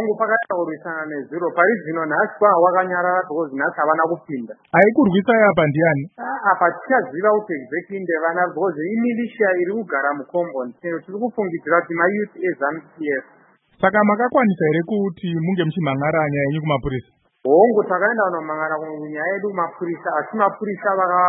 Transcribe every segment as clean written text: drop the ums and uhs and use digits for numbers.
hongu pakataurwisana nezuro pari zvino nhasi wakanyarara because nhasi havana kupinda. Aikurwisai apa ndiani? Apa tichaziva kuti exactly ndevana because imilisha iri kugara mucompond tiri kufungidzira kuti mayouth eZANU-PF. Saka makakwanisa here kuti munge muchimhan'ara nyaya yenyu kumapurisa? Hongu takaenda kunomhan'ara kunyaya yedu kumapurisa asi mapurisa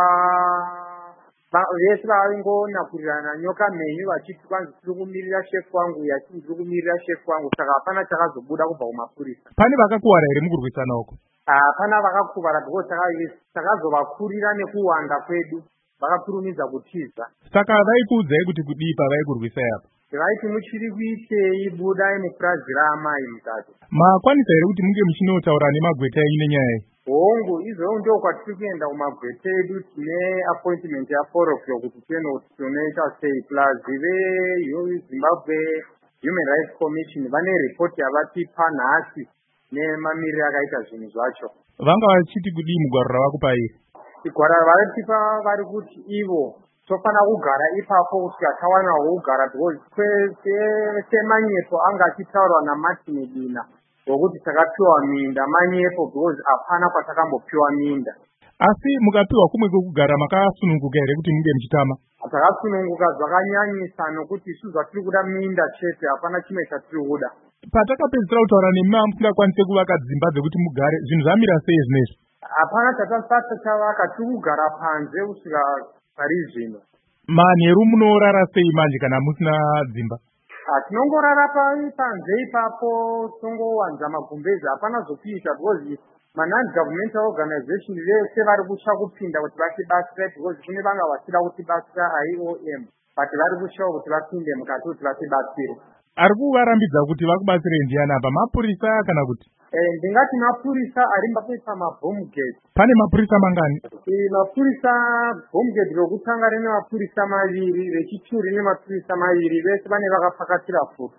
vese vaingonakurirana nyoka mhenyu vachiti kwanzi tiri kumirira shefu wangu yachiti tiri kumirira shefu wangu saka hapana chakazobuda kubva kumapurisa. Pane vakakuvara here mukurwisana uko? Hapana vakakuvara because takazovakurira nekuwanda kwedu vakakurumidza kutiza. Saka vaikuudzai kuti kudii pavaikurwisai apa? Vaiti muchiri kuitei budai mupurazi raamai mutatu. Makwanisa here kuti munge muchinotaura nemagweta enyu nenyaya iyi? Hongu izvo ndo kwatiri kuenda kumagweta edu tine appointment ya4 o'clock kuti tione kuti tinoita sei plus veZimbabwe Human Rights Commission vane report yavatipa nhasi nemamiriro akaita zvinhu zvacho. Vanga vachiti kudii mugwaro ravakupa iri? Igwaro ravatipa vari kuti ivo tofana kugara ipapo kuti atawanirwa kugara because semanyepo anga achitaurwa naMartin Dina wokuti takapiwa minda manyepo because hapana kwatakambopiwa minda. Asi mukapiwa kumwe kwekugara makasununguka here kuti munge muchitama? Takasununguka zvakanyanyisa nokuti isu zvatiri kuda minda chete hapana chimwe chatiri kuda. Patakapedzisira kutaura nemi musingakwanise kuvaka dzimba dzekuti mugare zvinhu zvamira sei zvinezvi? Hapana chatasasa chavaka tiri kugara panze kusvika pari zvino. Manheru munorara sei manje kana musina dzimba? Tinongorara panze ipapo tongowanza magumbezi hapana zvokuita because non-governmental organization vese vari kutya kupinda kuti vatibatsira because kune vanga vachida kutibatsira IOM but vari kutya kuti vapinde mukati kuti vatibatsire. Ari kuvarambidza kuti vakubatsirei ndiani apa, mapurisa kana kuti? Ndingati mapurisa ari mbapesa mabhomb gate. Pane mapurisa mangani? Mapurisa bomb gate rokutanga rine mapurisa maviri, rechituri rine mapurisa maviri, vese vane vakapakatira futi.